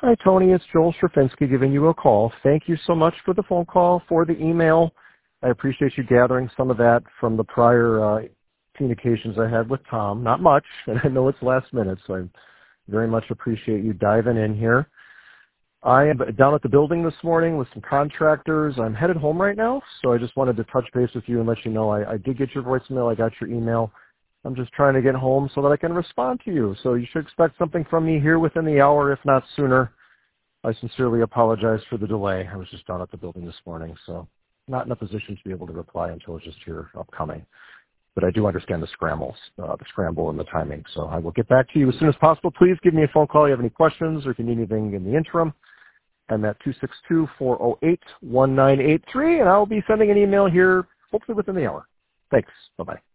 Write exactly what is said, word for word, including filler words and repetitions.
Hi, Tony. It's Joel Strafinsky giving you a call. Thank you so much for the phone call, for the email. I appreciate you gathering some of that from the prior uh, communications I had with Tom. Not much, and I know it's last minute, so I very much appreciate you diving in here. I am down at the building this morning with some contractors. I'm headed home right now, so I just wanted to touch base with you and let you know I, I did get your voicemail. I got your email. I'm just trying to get home so that I can respond to you. So you should expect something from me here within the hour, if not sooner. I sincerely apologize for the delay. I was just down at the building this morning, so not in a position to be able to reply until it's just here upcoming. But I do understand the scrambles, uh, the scramble and the timing. So I will get back to you as soon as possible. Please give me a phone call if you have any questions or if you need anything in the interim. I'm at two six two, four oh eight, one nine eight three, and I'll be sending an email here hopefully within the hour. Thanks. Bye-bye.